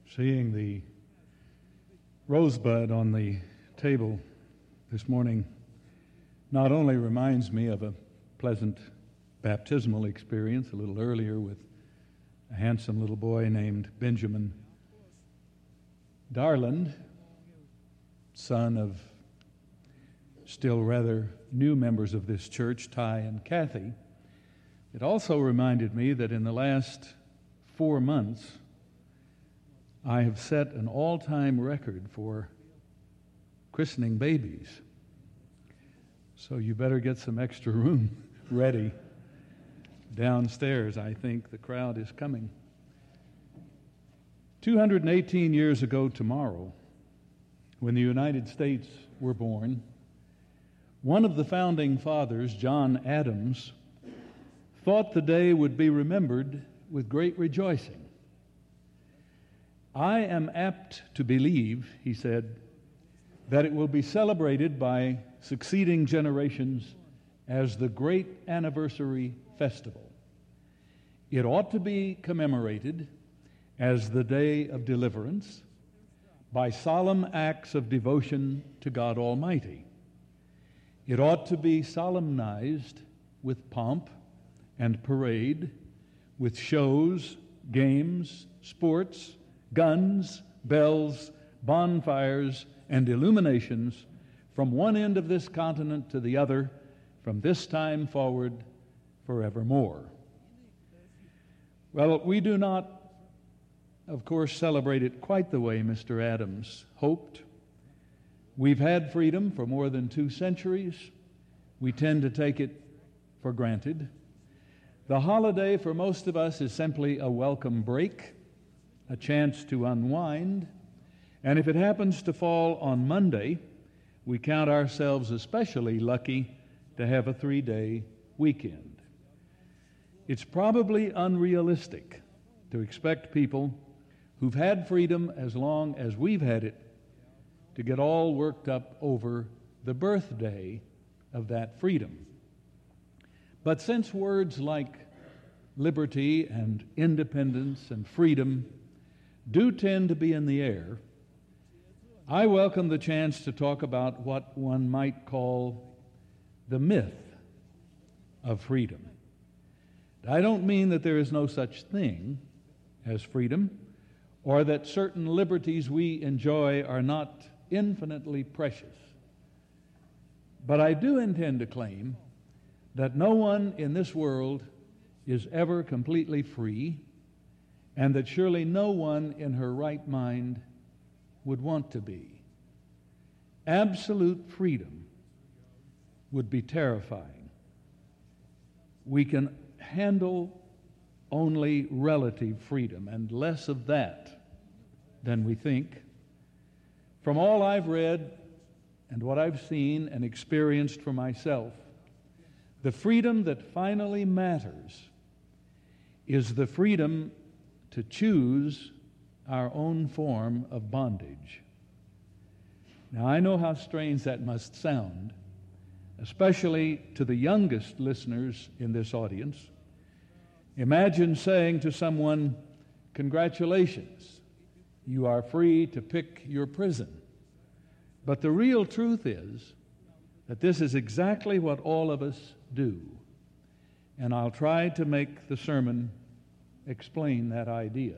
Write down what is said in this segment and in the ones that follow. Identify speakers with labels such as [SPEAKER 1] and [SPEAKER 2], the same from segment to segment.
[SPEAKER 1] Seeing the rosebud on the table this morning not only reminds me of a pleasant baptismal experience a little earlier with a handsome little boy named Benjamin Darland, son of still rather new members of this church, Ty and Kathy. It also reminded me that in the last 4 months, I have set an all-time record for christening babies. So you better get some extra room ready downstairs. I think the crowd is coming. 218 years ago tomorrow, when the United States were born, one of the founding fathers, John Adams, thought the day would be remembered with great rejoicing. I am apt to believe, he said, that it will be celebrated by succeeding generations as the great anniversary festival. It ought to be commemorated as the day of deliverance by solemn acts of devotion to God Almighty. It ought to be solemnized with pomp and parade, with shows, games, sports, guns, bells, bonfires, and illuminations from one end of this continent to the other, from this time forward forevermore. Well, we do not, of course, celebrate it quite the way Mr. Adams hoped. We've had freedom for more than 2 centuries. We tend to take it for granted. The holiday for most of us is simply a welcome break, a chance to unwind, and if it happens to fall on Monday, we count ourselves especially lucky to have a 3-day weekend. It's probably unrealistic to expect people who've had freedom as long as we've had it to get all worked up over the birthday of that freedom. But since words like liberty and independence and freedom do tend to be in the air, I welcome the chance to talk about what one might call the myth of freedom. I don't mean that there is no such thing as freedom, or that certain liberties we enjoy are not infinitely precious. But I do intend to claim that no one in this world is ever completely free, and that surely no one in her right mind would want to be. Absolute freedom would be terrifying. We can handle only relative freedom, and less of that than we think. From all I've read and what I've seen and experienced for myself, the freedom that finally matters is the freedom to choose our own form of bondage. Now, I know how strange that must sound, especially to the youngest listeners in this audience. Imagine saying to someone, "Congratulations, you are free to pick your prison." But the real truth is that this is exactly what all of us do. And I'll try to make the sermon explain that idea.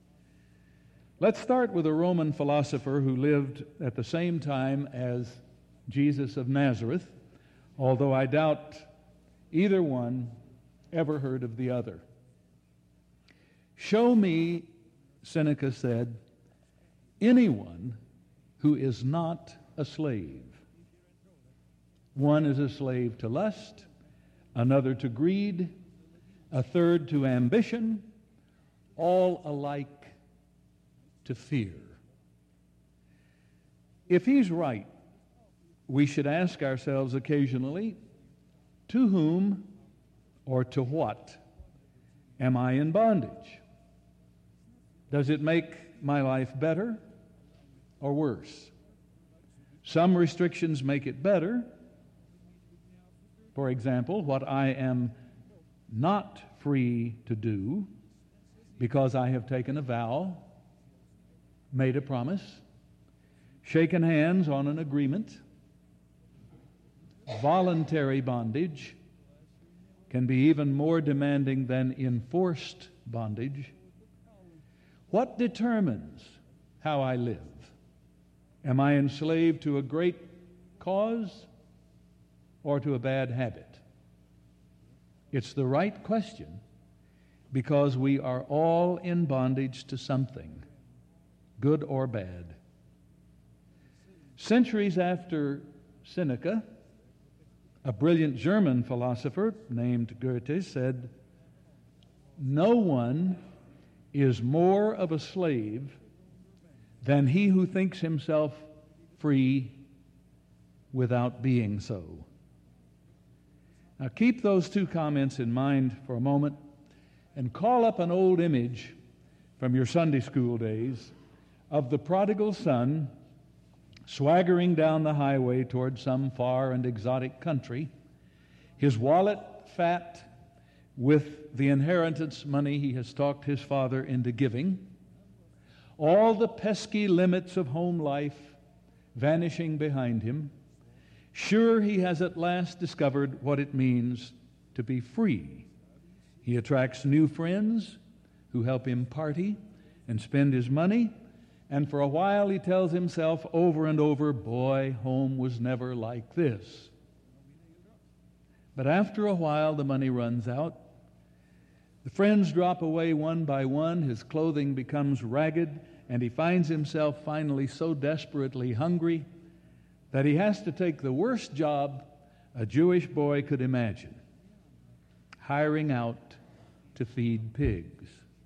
[SPEAKER 1] Let's start with a Roman philosopher who lived at the same time as Jesus of Nazareth, although I doubt either one ever heard of the other. "Show me," Seneca said, "anyone who is not a slave. One is a slave to lust, another to greed, a third to ambition, all alike to fear." If he's right, we should ask ourselves occasionally, to whom or to what am I in bondage? Does it make my life better or worse? Some restrictions make it better. For example, what I am not free to do because I have taken a vow made a promise, shaken hands on an agreement. Voluntary bondage can be even more demanding than enforced bondage. What determines how I live? Am I enslaved to a great cause or to a bad habit? It's the right question because we are all in bondage to something, good or bad. Centuries after Seneca, a brilliant German philosopher named Goethe said, "No one is more of a slave than he who thinks himself free without being so." Now keep those two comments in mind for a moment and call up an old image from your Sunday school days of the prodigal son swaggering down the highway toward some far and exotic country, his wallet fat with the inheritance money he has talked his father into giving, all the pesky limits of home life vanishing behind him, sure he has at last discovered what it means to be free. He attracts new friends who help him party and spend his money, and for a while he tells himself over and over, "Boy, home was never like this." But after a while the money runs out. The friends drop away one by one, his clothing becomes ragged, and he finds himself finally so desperately hungry that he has to take the worst job a Jewish boy could imagine, hiring out to feed pigs.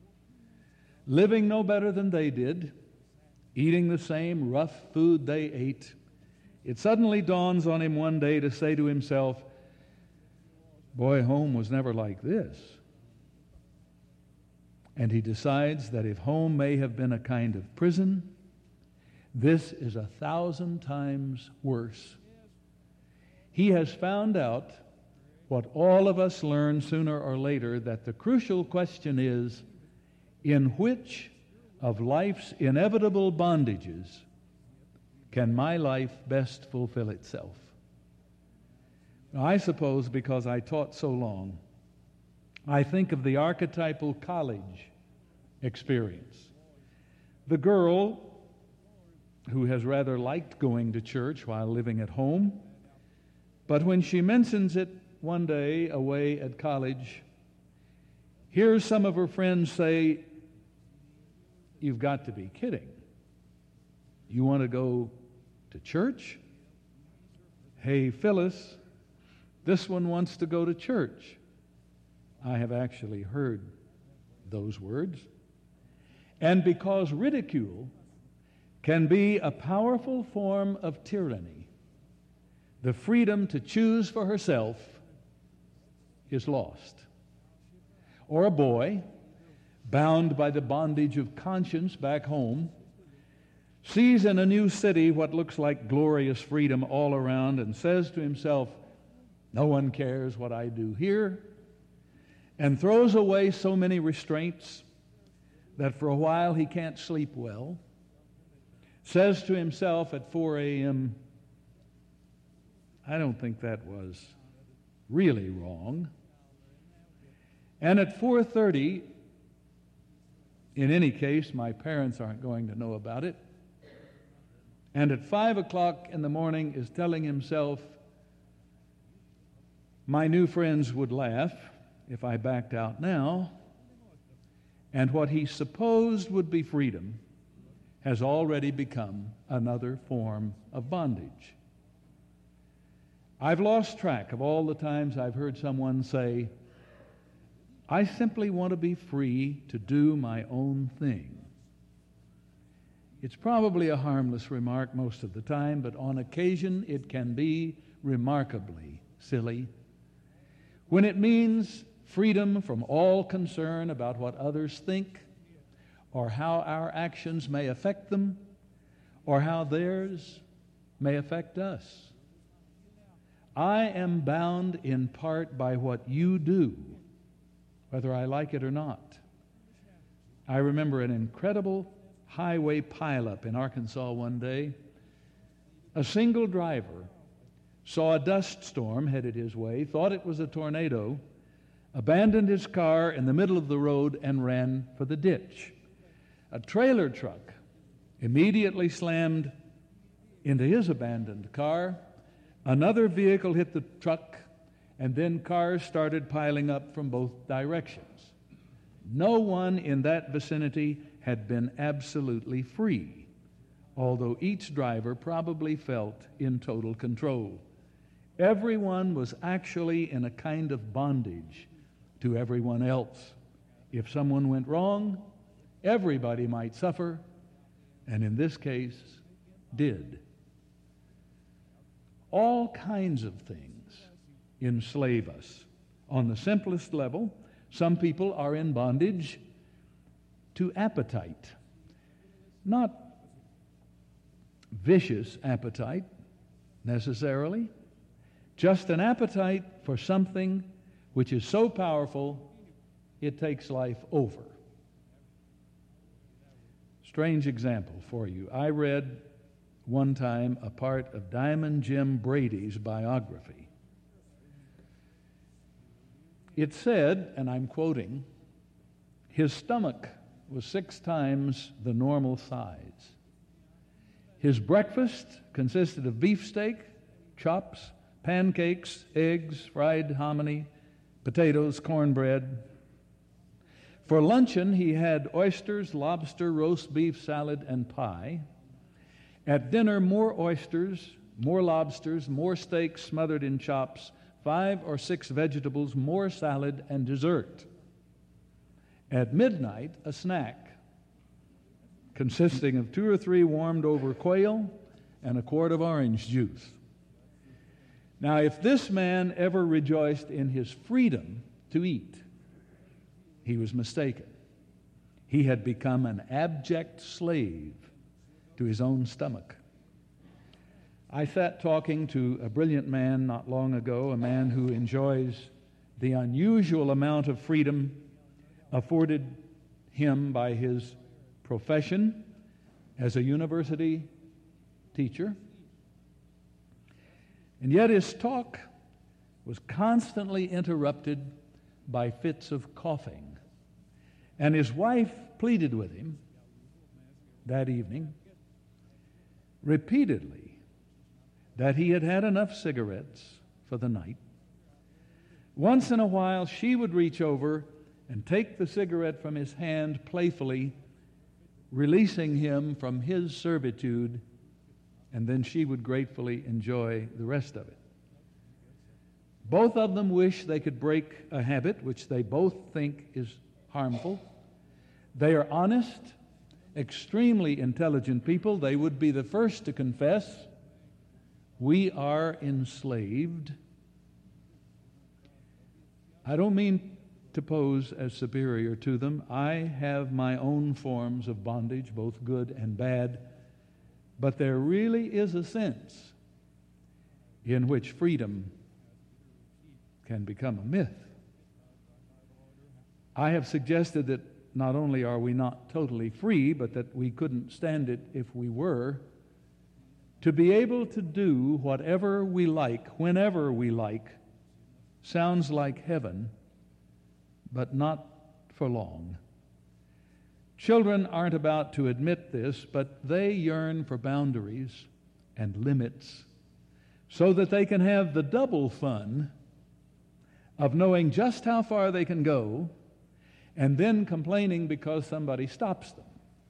[SPEAKER 1] Living no better than they did, eating the same rough food they ate, it suddenly dawns on him one day to say to himself, "Boy, home was never like this." And he decides that if home may have been a kind of prison, this is 1,000 times worse. He has found out what all of us learn sooner or later, that the crucial question is, in which of life's inevitable bondages can my life best fulfill itself? Now, I suppose because I taught so long, I think of the archetypal college experience. The girl who has rather liked going to church while living at home, but when she mentions it one day away at college, hears some of her friends say, "You've got to be kidding. You want to go to church? Hey, Phyllis, this one wants to go to church." I have actually heard those words. And because ridicule can be a powerful form of tyranny, the freedom to choose for herself is lost. Or a boy, bound by the bondage of conscience back home, sees in a new city what looks like glorious freedom all around and says to himself, "No one cares what I do here," and throws away so many restraints that for a while he can't sleep well, says to himself at 4 a.m., "I don't think that was really wrong." And at 4:30, in any case, my parents aren't going to know about it, and at 5 o'clock in the morning is telling himself, "My new friends would laugh if I backed out now," and what he supposed would be freedom has already become another form of bondage. I've lost track of all the times I've heard someone say, "I simply want to be free to do my own thing." It's probably a harmless remark most of the time, but on occasion it can be remarkably silly. When it means freedom from all concern about what others think, or how our actions may affect them, or how theirs may affect us. I am bound in part by what you do, whether I like it or not. I remember an incredible highway pileup in Arkansas one day. A single driver saw a dust storm headed his way, thought it was a tornado, abandoned his car in the middle of the road and ran for the ditch. A trailer truck immediately slammed into his abandoned car. Another vehicle hit the truck, and then cars started piling up from both directions. No one in that vicinity had been absolutely free, although each driver probably felt in total control. Everyone was actually in a kind of bondage to everyone else. If someone went wrong, everybody might suffer, and in this case, did. All kinds of things enslave us. On the simplest level, some people are in bondage to appetite. Not vicious appetite, necessarily, just an appetite for something which is so powerful it takes life over. Strange example for you. I read one time a part of Diamond Jim Brady's biography. It said, and I'm quoting, his stomach was 6 times the normal size. His breakfast consisted of beefsteak, chops, pancakes, eggs, fried hominy, potatoes, cornbread. For luncheon, he had oysters, lobster, roast beef, salad, and pie. At dinner, more oysters, more lobsters, more steaks smothered in chops, 5 or 6 vegetables, more salad, and dessert. At midnight, a snack consisting of 2 or 3 warmed over quail and a quart of orange juice. Now, if this man ever rejoiced in his freedom to eat, he was mistaken. He had become an abject slave to his own stomach. I sat talking to a brilliant man not long ago, a man who enjoys the unusual amount of freedom afforded him by his profession as a university teacher. And yet his talk was constantly interrupted by fits of coughing. And his wife pleaded with him that evening repeatedly that he had had enough cigarettes for the night. Once in a while, she would reach over and take the cigarette from his hand playfully, releasing him from his servitude, and then she would gratefully enjoy the rest of it. Both of them wish they could break a habit which they both think is harmful. They are honest, extremely intelligent people. They would be the first to confess, we are enslaved. I don't mean to pose as superior to them. I have my own forms of bondage, both good and bad, but there really is a sense in which freedom can become a myth. I have suggested that not only are we not totally free, but that we couldn't stand it if we were. To be able to do whatever we like, whenever we like, sounds like heaven, but not for long. Children aren't about to admit this, but they yearn for boundaries and limits so that they can have the double fun of knowing just how far they can go and then complaining because somebody stops them.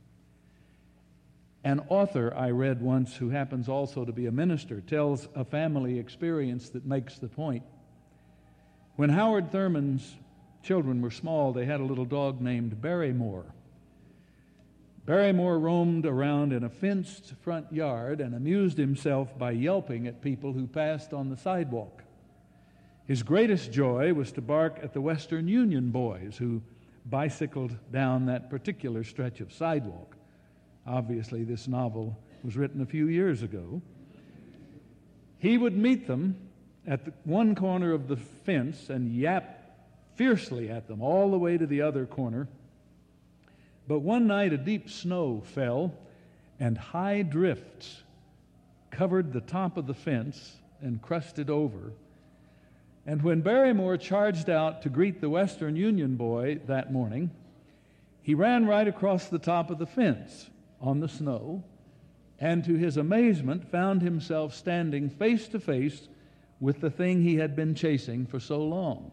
[SPEAKER 1] An author I read once, who happens also to be a minister, tells a family experience that makes the point. When Howard Thurman's children were small, they had a little dog named Barrymore. Barrymore roamed around in a fenced front yard and amused himself by yelping at people who passed on the sidewalk. His greatest joy was to bark at the Western Union boys who bicycled down that particular stretch of sidewalk. Obviously, this novel was written a few years ago. He would meet them at one corner of the fence and yap fiercely at them all the way to the other corner. But one night a deep snow fell, and high drifts covered the top of the fence and crusted over. And when Barrymore charged out to greet the Western Union boy that morning, he ran right across the top of the fence on the snow, and to his amazement found himself standing face to face with the thing he had been chasing for so long.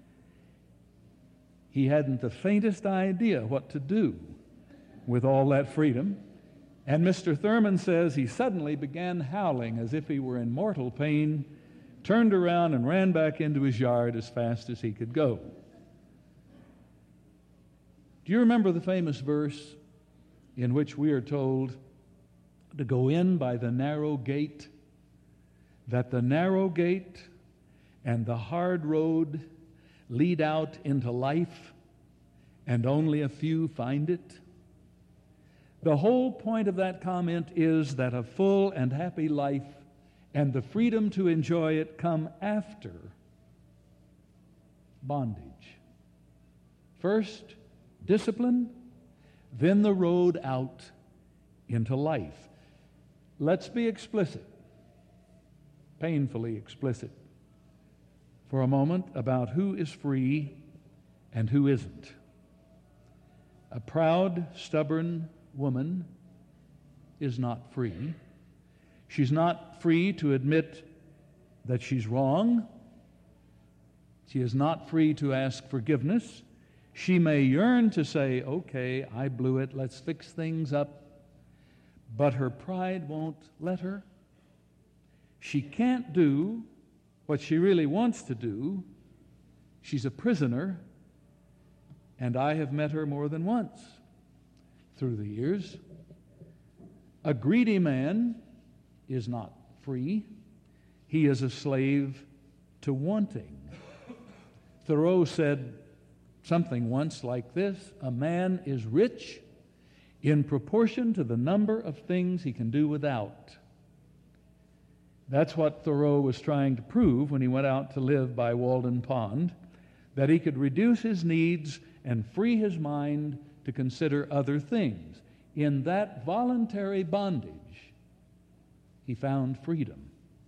[SPEAKER 1] He hadn't the faintest idea what to do with all that freedom, and Mr. Thurman says he suddenly began howling as if he were in mortal pain, turned around and ran back into his yard as fast as he could go. Do you remember the famous verse in which we are told to go in by the narrow gate, that the narrow gate and the hard road lead out into life, and only a few find it? The whole point of that comment is that a full and happy life and the freedom to enjoy it come after bondage. First, discipline, then the road out into life. Let's be explicit, painfully explicit, for a moment about who is free and who isn't. A proud, stubborn woman is not free. She's not free to admit that she's wrong. She is not free to ask forgiveness. She may yearn to say, okay, I blew it, let's fix things up, but her pride won't let her. She can't do what she really wants to do. She's a prisoner, and I have met her more than once through the years. A greedy man is not free. He is a slave to wanting. Thoreau said something once like this: a man is rich in proportion to the number of things he can do without. That's what Thoreau was trying to prove when he went out to live by Walden Pond, that he could reduce his needs and free his mind to consider other things. In that voluntary bondage, he found freedom.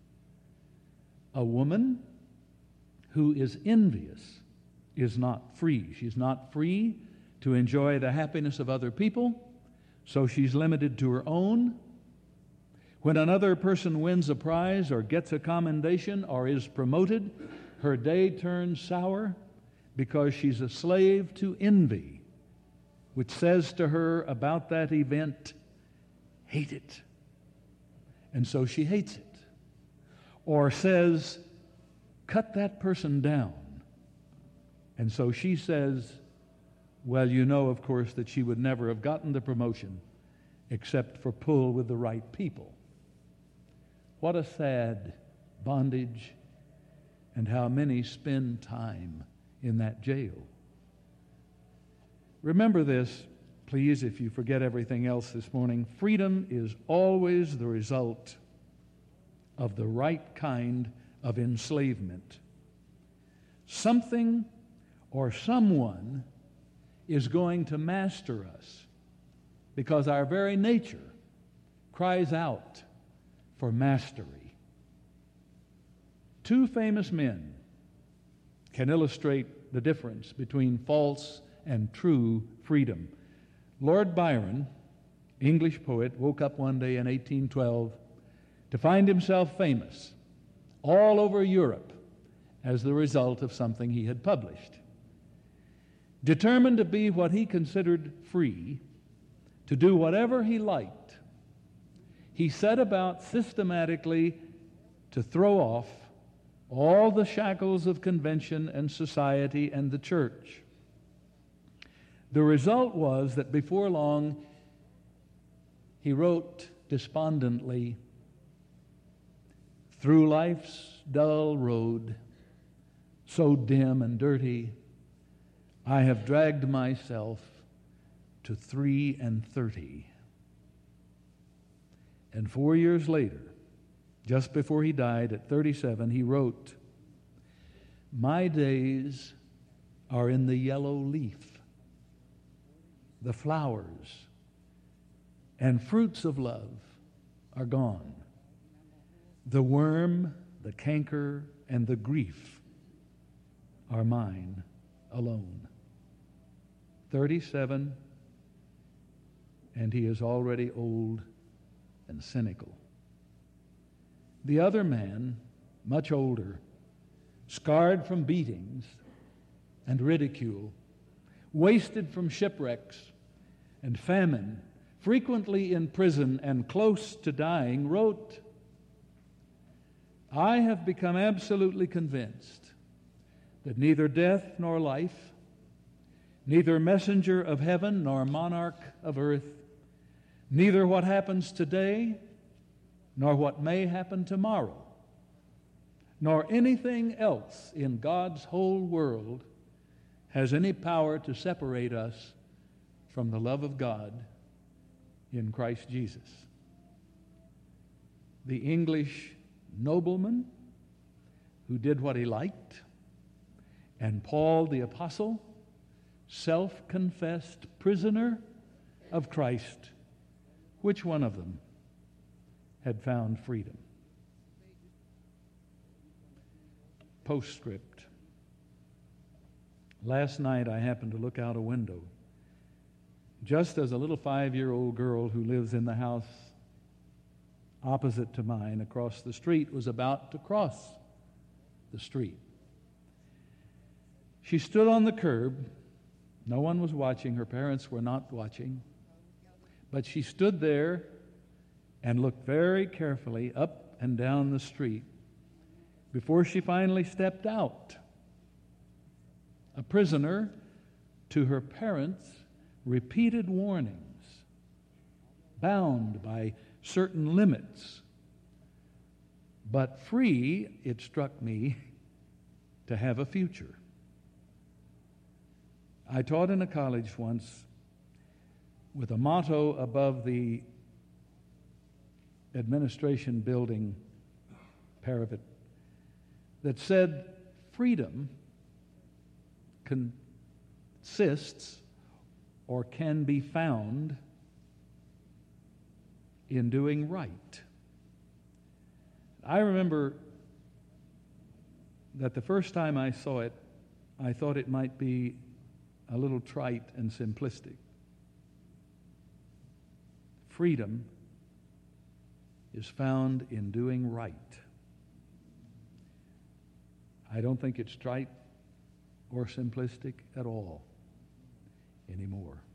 [SPEAKER 1] A woman who is envious is not free. She's not free to enjoy the happiness of other people, so she's limited to her own. When another person wins a prize or gets a commendation or is promoted, her day turns sour because she's a slave to envy, which says to her about that event, hate it. And so she hates it. Or says, cut that person down. And so she says, well, you know, of course, that she would never have gotten the promotion except for pull with the right people. What a sad bondage, and how many spend time in that jail. Remember this, please, if you forget everything else this morning. Freedom is always the result of the right kind of enslavement. Something or someone is going to master us because our very nature cries out for mastery. Two famous men can illustrate the difference between false and true freedom. Lord Byron, English poet, woke up one day in 1812 to find himself famous all over Europe as the result of something he had published. Determined to be what he considered free, to do whatever he liked, he set about systematically to throw off all the shackles of convention and society and the church. The result was that before long, he wrote despondently, "Through life's dull road, so dim and dirty, I have dragged myself to 33. And 4 years later, just before he died at 37, he wrote, "My days are in the yellow leaf. the flowers, and fruits of love are gone. The worm, the canker, and the grief are mine alone. 37, and he is already old and cynical. The other man, much older, scarred from beatings and ridicule, wasted from shipwrecks and famine, frequently in prison and close to dying, wrote, I have become absolutely convinced that neither death nor life, neither messenger of heaven nor monarch of earth, neither what happens today nor what may happen tomorrow, nor anything else in God's whole world has any power to separate us from the love of God in Christ Jesus. The English nobleman who did what he liked, and Paul the apostle, self-confessed prisoner of Christ, which one of them had found freedom? Postscript. Last night I happened to look out a window just as a little 5-year-old girl who lives in the house opposite to mine across the street was about to cross the street. She stood on the curb. No one was watching. Her parents were not watching. But she stood there and looked very carefully up and down the street before she finally stepped out. A prisoner to her parents' repeated warnings, bound by certain limits, but free, it struck me, to have a future. I taught in a college once with a motto above the administration building parapet that said, freedom consists or can be found in doing right. I remember that the first time I saw it, I thought it might be a little trite and simplistic. Freedom is found in doing right. I don't think it's trite or simplistic at all anymore.